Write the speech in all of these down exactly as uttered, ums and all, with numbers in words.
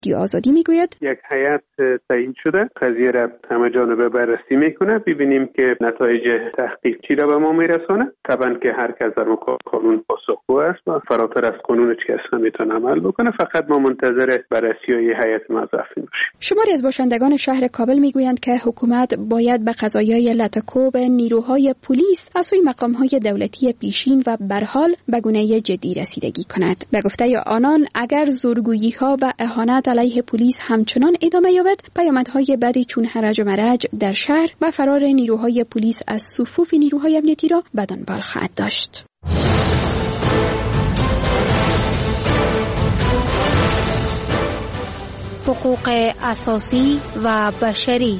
رادیو آزادی میگوید یک هیئت تعیین شده، قضیه را همه جانبه بررسی میکنه، ببینیم که نتایج تحقیق چی را به ما میرسونه. طبعا که هر کس در مقابل قانون پاسخگو است و فراتر از قانون هیچ کس نمیتونه عمل بکنه. فقط ما منتظر بررسی های هیئت موظفین باشیم. شماری از باشندگان شهر کابل میگویند که حکومت باید به قضایای لطکوب نیروهای پلیس از سوی مقامهای دولتی پیشین و برحال به گونه جدی رسیدگی کند. به گفته آنان اگر زورگویی‌ها و اهانت علیه پلیس همچنان ادامه یابد، پیامدهای بدی چون هرج و مرج در شهر و فرار نیروهای پلیس از صفوف نیروهای امنیتی را به دنبال خواهد داشت. حقوق اساسی و بشری.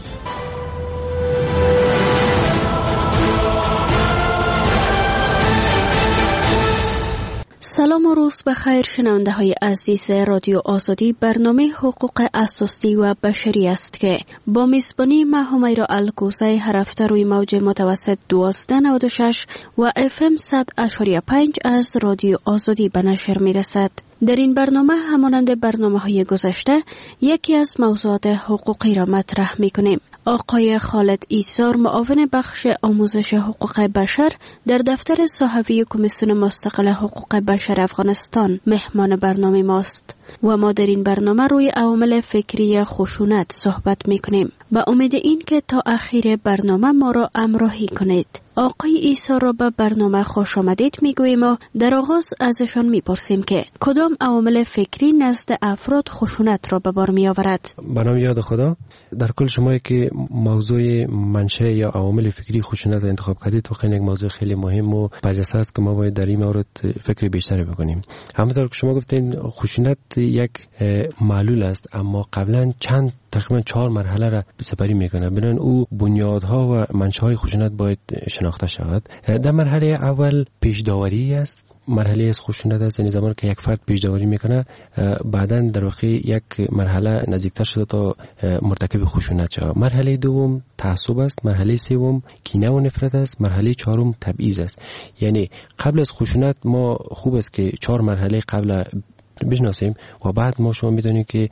سلام و روز بخیر شنونده های عزیز رادیو آزادی. برنامه حقوق اساسی و بشری است که با میزبانی من همیرا الگوزی هر هفته روی موج متوسط دوازده نود و شش و اف ام صد اشاری پنج از رادیو آزادی به نشر می رسد. در این برنامه همانند برنامه های گذشته یکی از موضوعات حقوقی را مطرح می کنیم. آقای خالد ایسار معاون بخش آموزش حقوق بشر در دفتر صحفی کمیسیون مستقل حقوق بشر افغانستان مهمان برنامه ماست و ما در این برنامه روی عوامل فکری خشونت صحبت می کنیم. با امید این که تا اخیر برنامه ما را همراهی کنید. آقای ایسار را به برنامه خوش آمدید می گوییم و در آغاز ازشان می پرسیم که کدام عوامل فکری نزد افراد خشونت را به بار می آورد؟ به نام یاد خدا. در کل شما که موضوع منشأ یا عوامل فکری خشونت انتخاب کردید واقعا یک موضوع خیلی مهم و برجسته است که ما باید در این مورد فکر بیشتری بکنیم. همونطور که شما گفتین خشونت یک معلول است، اما قبلا چند تقریبا چهار مرحله را سپری میکنه. بنابراین او بنیادها و منشأهای خشونت باید شناخته شود. در مرحله اول پیش داوری است. مرحله از خشونت است، یعنی زمانی که یک فرد پیش داوری میکنه بعداً در واقع یک مرحله نزدیکتر شده تا مرتکب خشونت شود. مرحله دوم تعصب است، مرحله سوم کینه و نفرت است، مرحله چهارم تبعیض است. یعنی قبل از خشونت ما خوب است که چهار مرحله قبل بشناسیم و بعد ما شما میدونید که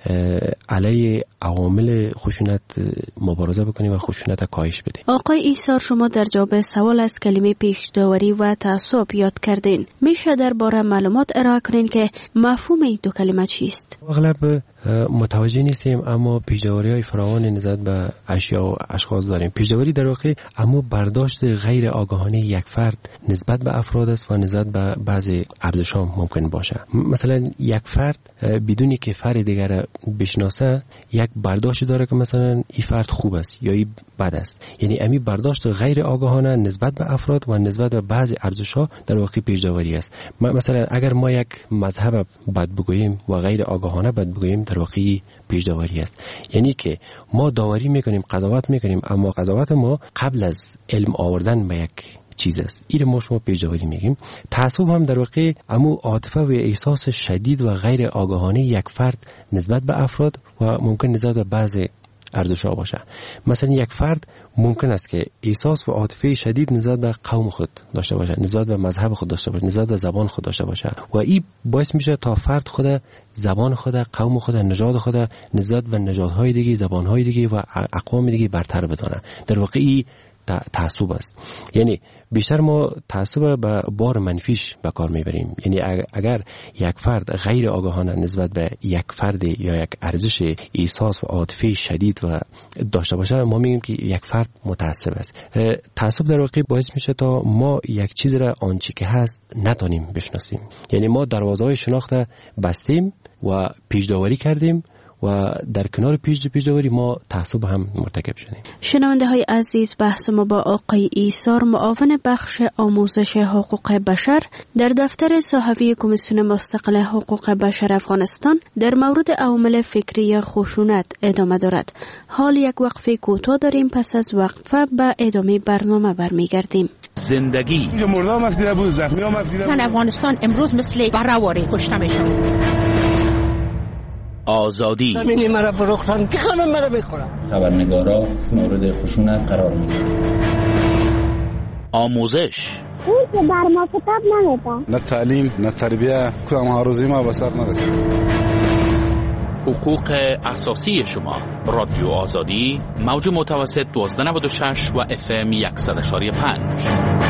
علیه عوامل خشونت مبارزه بکنیم و خشونت کاهش بدیم. آقای ایسار، شما در جواب سوال از کلمه پیش داوری و تعصب یاد کردین. میشه درباره معلومات ارائه کنین که مفهوم این دو کلمه چیست؟ اغلب متوجه نیستیم، اما پیش‌داوری‌های فراوان نسبت به اشیا و اشخاص داریم. پیش‌داوری در واقع اما برداشت غیر آگاهانه یک فرد نسبت به افراد است و نسبت به بعضی ارزش‌ها ممکن باشه. مثلا یک فرد بدونی که فرد دیگر را بشناسه یک برداشت داره که مثلا این فرد خوب است یا این بد است. یعنی امی برداشت غیر آگاهانه نسبت به افراد و نسبت به بعضی ارزش‌ها در واقع پیش‌داوری است. مثلا اگر ما یک مذهب بد بگوییم و غیر آگاهانه بد بگوییم در واقع پیش داوری است. یعنی که ما داوری میکنیم، قضاوت میکنیم، اما قضاوت ما قبل از علم آوردن به یک چیز است. این ما شما پیش داوری میگیم. تعصب هم در واقع امو عاطفه و احساس شدید و غیر آگاهانه یک فرد نسبت به افراد و ممکن نسبت به بعضی ارزش‌ها باشه. مثلا یک فرد ممکن است که احساس و عاطفه شدید نسبت به قوم خود داشته باشه، نسبت به مذهب خود داشته باشه، نسبت به زبان خود داشته باشه و این باعث میشه تا فرد خود زبان خود، قوم خود، نژاد خود نسبت به نژادهای دیگه، زبانهای دیگه و اقوام دیگه برتر بدانه. در واقع این تعصب است. یعنی بیشتر ما تعصب به بار منفیش به کار میبریم. یعنی اگر یک فرد غیر آگاهانه نسبت به یک فرد یا یک ارزش احساس و عاطفه شدید و داشته باشه، ما میگیم که یک فرد متعصب است. تعصب در واقع باعث میشه تا ما یک چیز را آنچه که هست نتونیم بشناسیم. یعنی ما دروازه‌های شناخت بستیم و پیش داوری کردیم و در کنار پیش پیش داوری ما تعصب هم مرتکب شدیم. شنونده های عزیز، بحث ما با آقای ایسار، معاون بخش آموزش حقوق بشر در دفتر صحفی کمیسیون مستقل حقوق بشر افغانستان در مورد عوامل فکری خشونت ادامه دارد. حال یک وقفه کوتاه داریم، پس از وقفه به ادامه برنامه برمیگردیم. زندگی اینجا مرده هم افدیده بود، زخمی هم افدیده بود. افغانستان امروز مثل برهواری کشته میشن. آزادی زمینی مرا فروختن که خانم مرا بخورم. خبرنگارا مورد خشونت قرار میگیرن. آموزش اون که بر ما کتاب نمیدن، نه تعلیم نه تربیه، کدام ها روزی ما به سر نرسید. حقوق اساسی شما. رادیو آزادی، موج متوسط دوازده نود و شش و اف ام صد و پنج.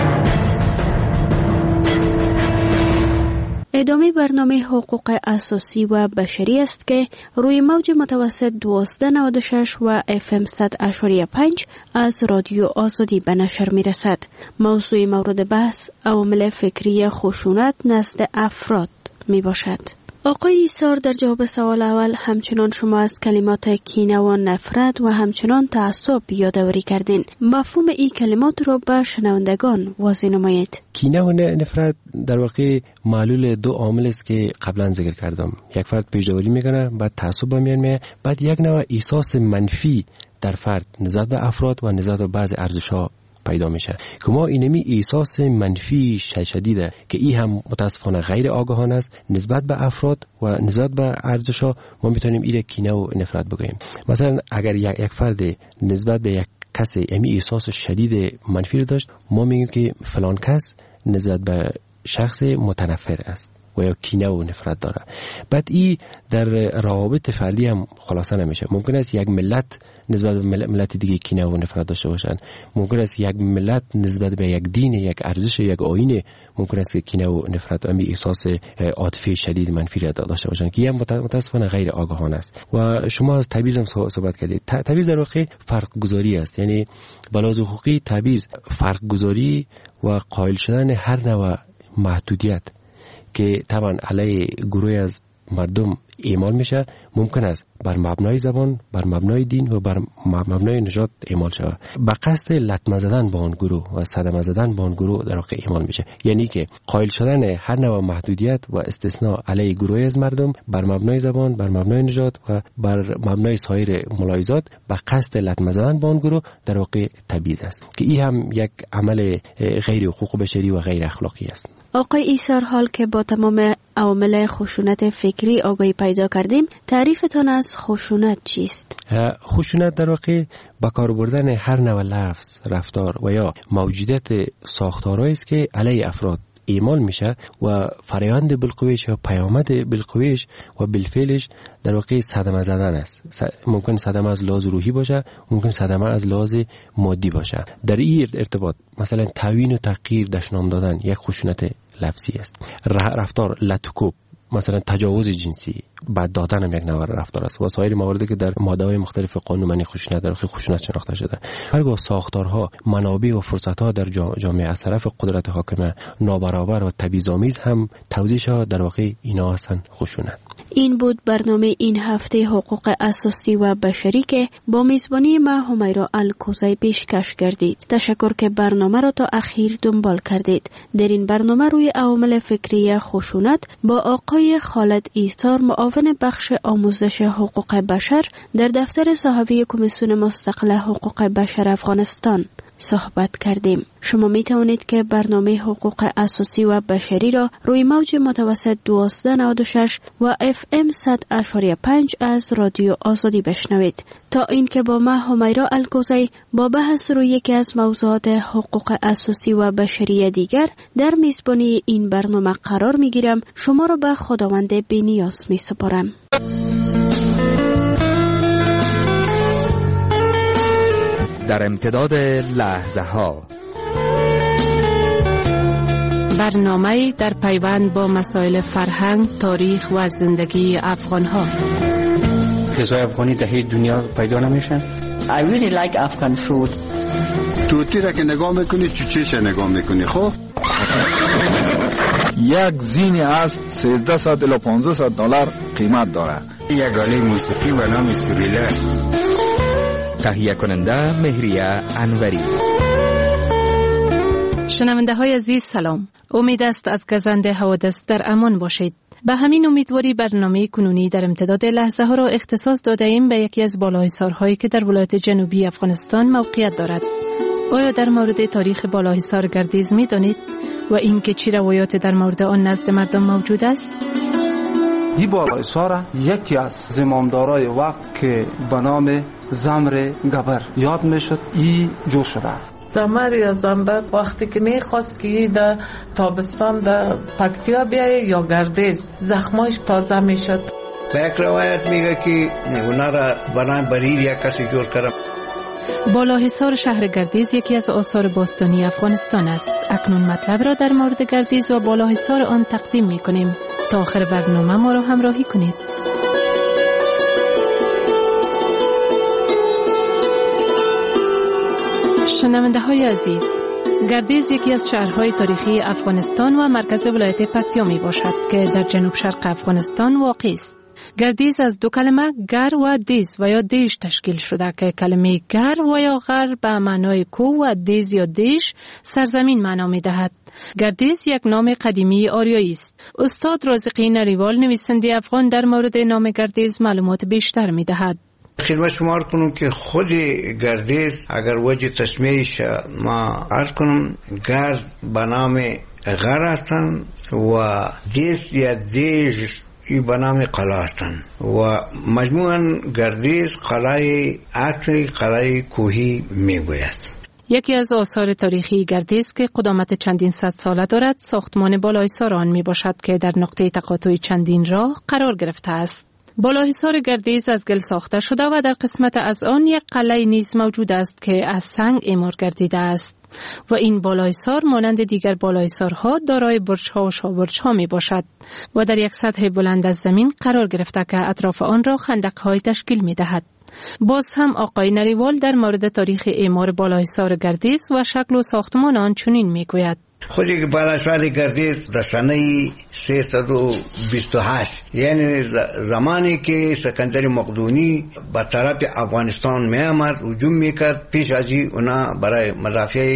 ادامه برنامه حقوق اساسی و بشری است که روی موج متوسط دوازده نود و شش و اف ام صد و پنج از رادیو آزادی به نشر می رسد. موضوع مورد بحث عوامل فکری خشونت نزد افراد می باشد. آقای ایثار در جواب سوال اول همچنان شما از کلمات کینه و نفرت و همچنان تعصب یادآوری کردین. مفهوم این کلمات رو به شنوندگان واضح نمایید. کینه و نفرت در واقع معلول دو عامل است که قبلا ذکر کردم. یک فرد پیش‌داوری میکنه، بعد تعصب میان میه، بعد یک نوع احساس منفی در فرد نسبت به افراد و نسبت به بعض ارزش‌ها پیدا میشه که ما اینمی احساس منفی شدیده که این هم متاسفانه غیر آگاهانه است نسبت به افراد و نسبت به ارزش‌ها. ما میتونیم این کینه و نفرت بگوییم. مثلا اگر یک فرد نسبت به یک کسی امی احساس شدید منفی رو داشت، ما میگیم که فلان کس نسبت به شخص متنفر است و یا کینه و نفرت داره. بعد این در روابط فردی هم خلاصه نمیشه. ممکن است یک ملت نسبت به ملت دیگه کینه و نفرت داشته باشن. ممکن است یک ملت نسبت به یک دین، یک ارزش، یک آیین ممکن است که کینه و نفرت و امی احساس عاطفی شدید منفی را داشته باشن که این متاسفانه غیر آگاهانه است. و شما از تبعیض هم صحبت کردید. تبعیض در واقع فرق گذاری است. یعنی بلاز حقوقی تبعیض فرق گذاری و قائل شدن هر نوع محدودیت که طبعا علیه گروه از مردم اعمال میشه، ممکن است بر مبنای زبان، بر مبنای دین و بر مبنای نژاد اعمال شود. به قصد لطمه زدن با آن گروه و صدمه زدن با آن گروه در واقع اعمال میشه. یعنی که قائل شدن هر نوع محدودیت و استثناء علیه گروه از مردم بر مبنای زبان، بر مبنای نژاد و بر مبنای سایر ملاحظات به قصد لطمه زدن با آن گروه در واقع تبعیض است که این هم یک عمل غیر حقوق بشری و غیر اخلاقی است. آقای ایثار، حال که با تمام عوامل خشونت فکری آگاهی پیدا کردیم، تعریفتان از خشونت چیست؟ خشونت در واقع با کار بردن هر نوع لفظ، رفتار و یا موجودیت ساختارهایی است که علیه افراد اعمال میشه و فرایند بالقوهش یا پیامد بالقوهش و بالفعلش در واقع صدمه زدن است. ممکن صدمه از لحاظ روحی باشه، ممکن صدمه از لحاظ مادی باشه. در این ارتباط مثلا تعیین و تغییر دشنام دادن یک خشونت لفظی است. رفتار لطکوب، مثلا تجاوز جنسی، بعد دادن هم یک نوع رفتار است و سایر مواردی که در ماده‌های مختلف قانون منع خشونت در واقع خشونت شناخته شده. هرگاه ساختارها، منابع و فرصت‌ها در جامعه از طرف قدرت حاکمه نابرابر و تبعیض‌آمیز هم توزیع‌ها در واقع اینا هستند خشونت. این بود برنامه این هفته حقوق اساسی و بشری که با میزبانی ما همیرا الکوزی پیشکش کردید. تشکر که برنامه را تا اخیر دنبال کردید. در این برنامه روی عوامل فکری خشونت با آقای خالد ایثار، معاون بخش آموزش حقوق بشر در دفتر صحافی کمیسیون مستقل حقوق بشر افغانستان صحبت کردیم. شما می توانید که برنامه حقوق اساسی و بشری را روی موج متوسط دوازده نود و شش و اف ام صد و پنج از رادیو آزادی بشنوید. تا اینکه با ما همیرا الکوزی با بحث روی یکی از موضوعات حقوق اساسی و بشری دیگر در میزبانی این برنامه قرار می گیرم، شما را به خداوند بی‌نیاز می سپارم. در امتداد لحظه ها، برنامه در پیوند با مسائل فرهنگ، تاریخ و زندگی افغان ها. غذای افغانی در هیچ دنیا پیدا نمیشن. I really like Afghan food. توتی را که نگاه میکنی چوچهش نگاه میکنی. خب یک زین از سیزده صد الی پانزده صد دلار قیمت داره. یک آله موسیقی و نام سوریله. تهیه کننده مهریه انوری. شنونده های عزیز سلام. امید است از گزند حوادث در امان باشید. به همین امیدواری برنامه کنونی در امتداد لحظه ها را اختصاص داده ایم به یکی از بالاحصارهایی که در ولایت جنوبی افغانستان موقعیت دارد. آیا در مورد تاریخ بالاحصار گردیز می دانید و اینکه چه روایات در مورد آن نزد مردم موجود است؟ این بالاحصار یکی از زمامدارای وقت که به نام زمر گبر یاد میشد ای جو شده. زمر یا زنبر وقتی که میخواست که در تابستان در پکتیا بیایه یا گردیز زخمایش تازه میشد. به یک روایت میگه که اونا را برای بریر یک کسی جور کرد. بالاحصار شهر گردیز یکی از آثار باستانی افغانستان است. اکنون مطلب را در مورد گردیز و بالاحصار آن تقدیم می کنیم. تا آخر برنامه ما را همراهی کنید. شنونده های عزیز، گردیز یکی از شهرهای تاریخی افغانستان و مرکز ولایت پکتیا می باشد که در جنوب شرق افغانستان واقع است. گردیز از دو کلمه گر و دیز و یا دیش تشکیل شده که کلمه گر و یا غر به معنای کوه و دیز یا دیش سرزمین معنا می دهد. گردیز یک نام قدیمی آریایی است. استاد رازقی نریوال نویسنده افغان در مورد نام گردیز معلومات بیشتر می دهد. خدمت شما عرض کنم که خود گردیز اگر وجه تسمیهش ما عرض کنم گرد به نام غر هستند و دیز یا دیج به نام قلعه هستند و مجموعاً گردیز قلعه اصلی قلعه کوهی میگوید. یکی از آثار تاریخی گردیز که قدامت چندین صد ساله دارد ساختمان بالاحصار آن می باشد که در نقطه تقاطع چندین راه قرار گرفته است. بالاحصار گردیز از گل ساخته شده و در قسمت از آن یک قلعه نیز موجود است که از سنگ اعمار گردیده است و این بالاحصار مانند دیگر بالاحصارها دارای برج‌ها و شاهبرج‌ها می باشد و در یک سطح بلند از زمین قرار گرفته که اطراف آن را خندق‌های تشکیل می دهد. باز هم آقای نریوال در مورد تاریخ اعمار بالاحصار گردیز و شکل و ساختمان آن چنین می گوید: خودی بالاحصار گردیز در سنه سیصد و بیست و هشت یعنی زمانی که سکندر مقدونی به طرف افغانستان می آمد هجوم میکرد، پیش از اونا برای مدافع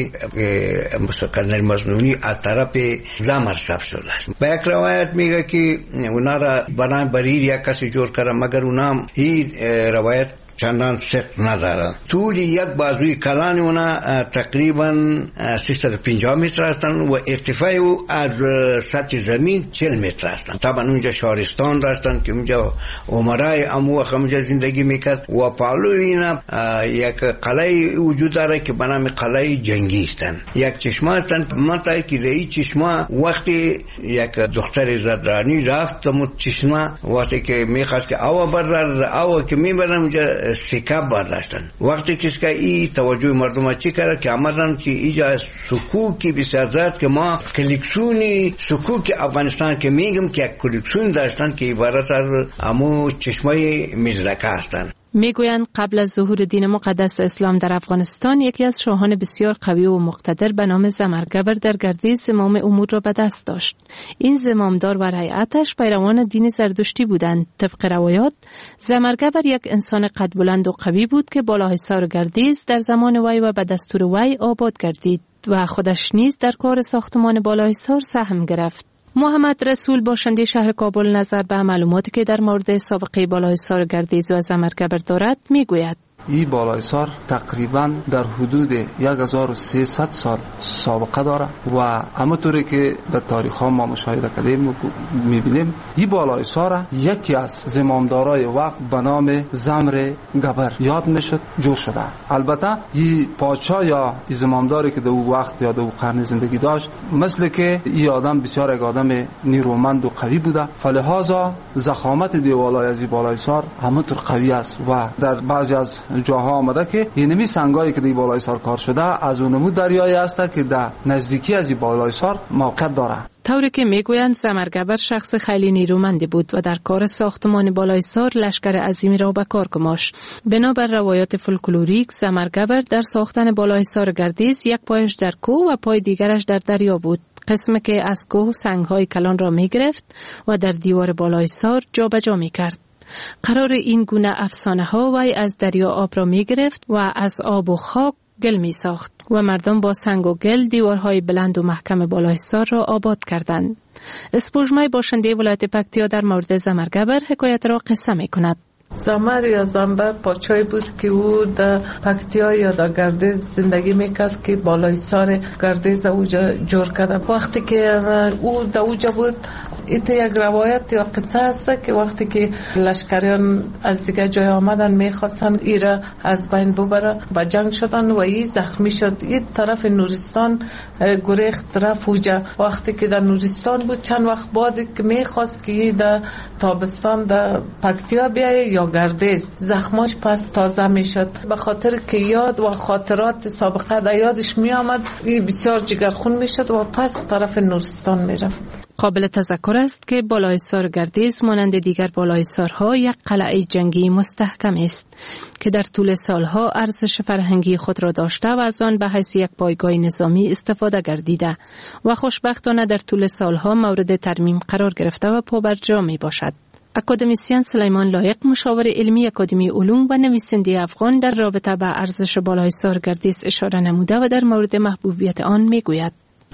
سکندر مقدونی از طرف زمر شب شده. به یک روایت میگه که اونا را برای بریر یک کسی جور کرد، مگر اونا هی روایت چندان صدق ندارد. طول یک بازوی کلان اونا تقریبا سیصد و پنجاه متر هستند و ارتفاع او از سطح زمین چهل متر هستند. طبعا اونجا شهرستان داشتند که اونجا عمرای امو وقت اونجا زندگی میکرد و پالو اینا یک قلعه وجود داره که به نام قلعه جنگی هستند. یک چشمه هستند. منطقه که این چشمه وقتی یک دختر زدرانی رفت تمو چشمه وقتی که میخواست که آوا بردار آوا که میبرن اونجا سکاب برداشتن. وقتی کسی که این توجه مردم چی کرد که آمدن که اینجا سکوکی بسیار زد که ما کلکسیونی سکوک افغانستان که میگم که یک کلکسیون داشتن که عبارت از امو چشمه مزدکه هستن. میگویند قبل از ظهور دین مقدس اسلام در افغانستان یکی از شاهان بسیار قوی و مقتدر به نام زمرگبر در گردیز زمام امور را به دست داشت. این زمامدار و رعیتش پیروان دین زردشتی بودند. طبق روایات زمرگبر یک انسان قد بلند و قوی بود که بالاحصار گردیز در زمان وی و به دستور وی آباد گردید و خودش نیز در کار ساختمان بالاحصار سهم گرفت. محمد رسول باشنده شهر کابل نظر به معلوماتی که در مورد سابقه بالاحصار گردیز و زمرگبر دارد میگوید: این بالاحصار تقریبا در حدود هزار و سیصد سال سابقه داره و همونطوری که در تاریخ ها ما مشاهده کردیم میبینیم این بالاحصار یکی از زمامدارای وقت به نام زمر گبر یاد میشد جور شده. البته این پادشاه یا این زمامداری که در اون وقت یا در اون قرن زندگی داشت مثل که این آدم بسیار یک آدم نیرومند و قوی بوده، فلهذا ضخامت دیوالای از این بالاحصار همونطور قوی است و در بعضی از جاها آمده که اینمی سنگایی که در بالاحصار کار شده از اونمو دریایی است که در نزدیکی از این بالاحصار موقعیت داره. طوری که میگویند زمرگبر شخص خیلی نیرومندی بود و در کار ساختمان بالاحصار لشکر عظیمی را به کار گماشت. بنابر روایات فولکلوریک زمرگبر در ساختن بالاحصار گردیز یک پایش در کوه و پای دیگرش در دریا بود. قسمی که از کوه سنگ‌های کلان را میگرفت و در دیوار بالاحصار جابجا میکرد. قرار این گونه افسانه ها وی از دریا آب را می گرفت و از آب و خاک گل می ساخت و مردم با سنگ و گل دیوارهای بلند و محکم بالاحصار را آباد کردند. اسپوژمای باشنده ولایت پکتیا در مورد زمرگبر حکایت را قصه می کند. زمر یا زنبه پاچای بود که او در پکتیا یا در گردیز زندگی میکرد که بالای سار گردیز اوجا جور کرده. وقتی که او در اوجا بود ایت یک روایت یا قصه هست که وقتی که لشکریان از دیگه جای آمدن میخواستن ایره از بین ببره با جنگ شدن و ای زخمی شد. این طرف نورستان گریخت رفت اوجا. وقتی که در نورستان بود چند وقت بعد که میخواست که در تابستان در پکتیا بیایه یا گردیز زخماش پس تازه میشد. به خاطر که یاد و خاطرات سابقه در یادش می آمد بسیار جگرخون میشد و پس طرف نورستان میرفت. قابل تذکر است که بالایسار گردیز مانند دیگر بالایسارها یک قلعه جنگی مستحکم است که در طول سالها ارزش فرهنگی خود را داشته و از آن به حیث یک پایگاه نظامی استفاده گردیده و خوشبختانه در طول سالها مورد ترمیم قرار گرفته و پابرجا می باشد. اکادمیسیان سلیمان لایق مشاور علمی اکادمی علوم و نویسنده افغان در رابطه به ارزش بالایسار گردیز اشاره نموده و در مورد محبوبیت آن می گوید.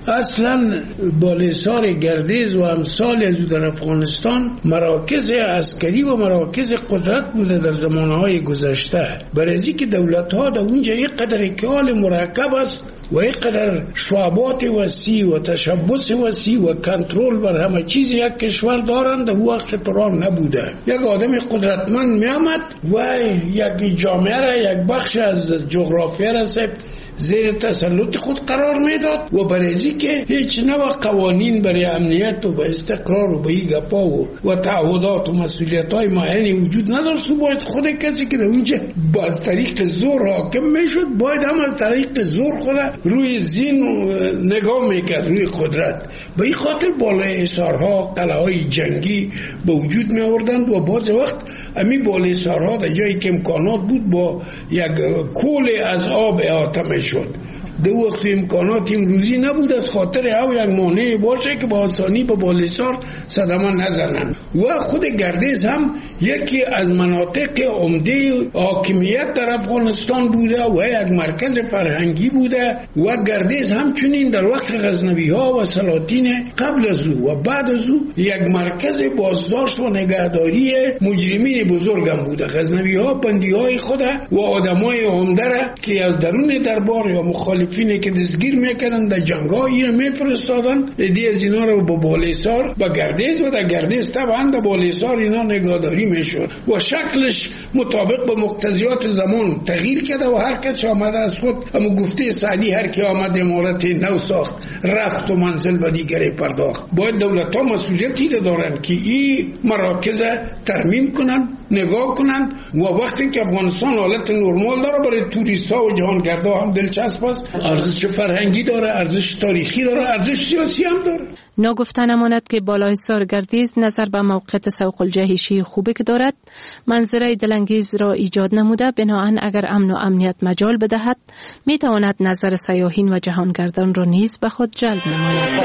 اصلا بالایسار گردیز و امثال از در افغانستان مراکز عسکری و مراکز قدرت بوده در زمانهای گذشته. برای از اینکه دولت‌ها در اونجا یک قدر کال مرکب است و یک قدر شعبات وسیع و تشبث وسیع و کنترل بر همه چیز یک کشور دارند، در وقت پران نبوده. یک آدم قدرتمند می آمد و یک جامعه را، یک بخش از جغرافیا را زیر تسلط خود قرار میداد و برای که هیچ نوع قوانین برای امنیت و به استقرار و به این گپا و, و تعهدات و مسئولیت های معینی وجود نداشت و باید خود کسی که در اونجا با از طریق زور حاکم میشد باید هم از طریق زور خود روی زین نگاه میکرد روی قدرت. به این خاطر بالای حصارها قلعه های جنگی به وجود می آوردند و بعض وقت امی بالای حصارها در جایی که امکانات بود با یک کول از آب احاطه میشد. دو وقت امکانات امروزی نبود از خاطر او یک مانع باشه که با آسانی به بالایسار صدمه نزنن. و خود گردیز هم یکی از مناطق عمده حاکمیت در افغانستان بوده و یک مرکز فرهنگی بوده و گردیز همچنین در وقت غزنوی ها و سلاطین قبل از او و بعد از او یک مرکز بازداشت و نگهداری مجرمین بزرگ هم بوده. غزنوی ها بندی های خود و آدمای عمده را که از درون دربار یا مخالفینی که دستگیر میکردن در جنگ ها اینو میفرستادن، ایده از اینا رو با بالایسار با گردیز و در گردیز طبعا در بالایسار اینا نگهداری میشد و شکلش مطابق با مقتضیات زمان تغییر کرده و هر کس آمده از خود اما گفته سعدی هر کی آمد امارت نو ساخت رفت و منزل به دیگری پرداخت. باید دولت ها مسئولیتی دارن که این مراکز ترمیم کنن، نگاه کنن و وقتی که افغانستان حالت نرمال داره برای توریست ها و جهانگردا هم دلچسب است، ارزش فرهنگی داره، ارزش تاریخی داره، ارزش سیاسی هم داره. ناگفته نماند که بالایسار گردیز نظر به موقعیت سوق الجهشی خوبی که دارد منظره دلانگیز را ایجاد نموده، بنابراین اگر امن و امنیت مجال بدهد می تواند نظر سیاحین و جهانگردان را نیز به خود جلب نماید.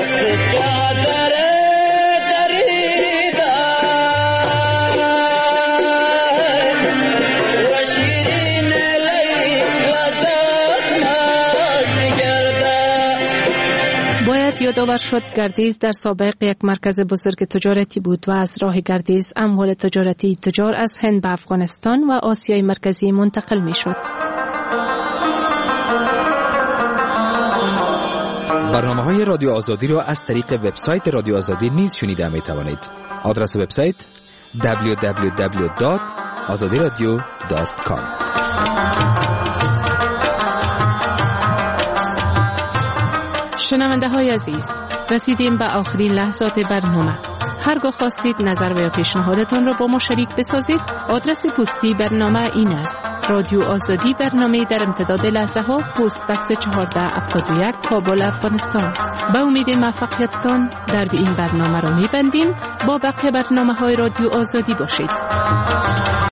یادآور شد گردیز در سابق یک مرکز بزرگ تجارتی بود و از راه گردیز اموال تجارتی تجار از هند به افغانستان و آسیای مرکزی منتقل می شد. برنامه های رادیو آزادی را از طریق وبسایت رادیو آزادی نیز شنیده می توانید. آدرس وبسایت دبلیو دبلیو دبلیو دات آزادی رادیو دات کام. شنونده های عزیز، رسیدیم به آخرین لحظات برنامه. هرگاه خواستید نظر و یا پیشنهادتان را با ما شریک بسازید، آدرس پستی برنامه این است: رادیو آزادی، برنامه در امتداد لحظه ها، پست بکس چهارده هفتاد و یک، کابل، افغانستان. به امید موفقیتتان در این برنامه را می‌بندیم. با بقیه برنامه های رادیو آزادی باشید.